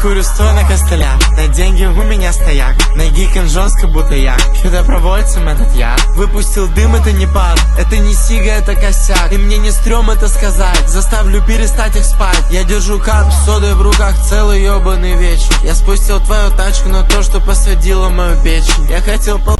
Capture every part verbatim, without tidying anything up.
курю стоя на костылях, на деньги у меня стояк. Ноги конжонска, будто я. Когда проводится этот я выпустил дым, это не пар, это не сига, это косяк. И мне не стрём это сказать, заставлю перестать их спать. Я держу кап с содой в руках целый ёбаный вечер. Я спустил твою тачку на то, что посадила мою печень. Я хотел пол...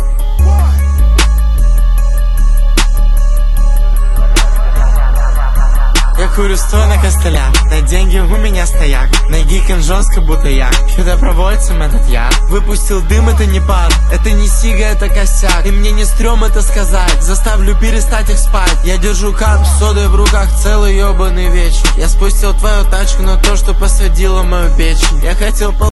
Я курю стоя на костылях, на деньги у меня стояк. Ноги конжонска, будто я. Когда проводится этот я выпустил дым, это не пар, это не сига, это косяк. И мне не стрём это сказать, заставлю перестать их спать. Я держу кап с содой в руках целый ёбаный вечер. Я спустил твою тачку на то, что посадила мою печень. Я хотел пол...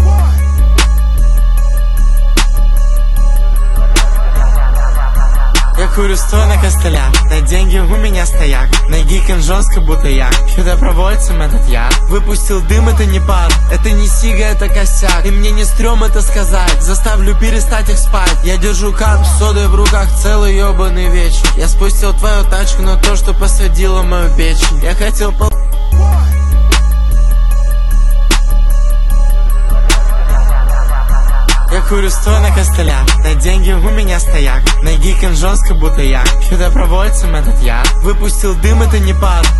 Я курю стоя на костылях, на деньги у меня стояк. Ноги конжонска, будто я. Когда проводится этот я выпустил дым, это не пар, это не сига, это косяк. И мне не стрём это сказать, заставлю перестать их спать. Я держу кап с содой в руках целый ёбаный вечер. Я спустил твою тачку на то, что посадила мою печень. Я хотел пол... Я курю стоя на костылях, на деньги у меня стояк. Ноги конжонска, будто я. Когда проводится этот я выпустил дым, это не пар.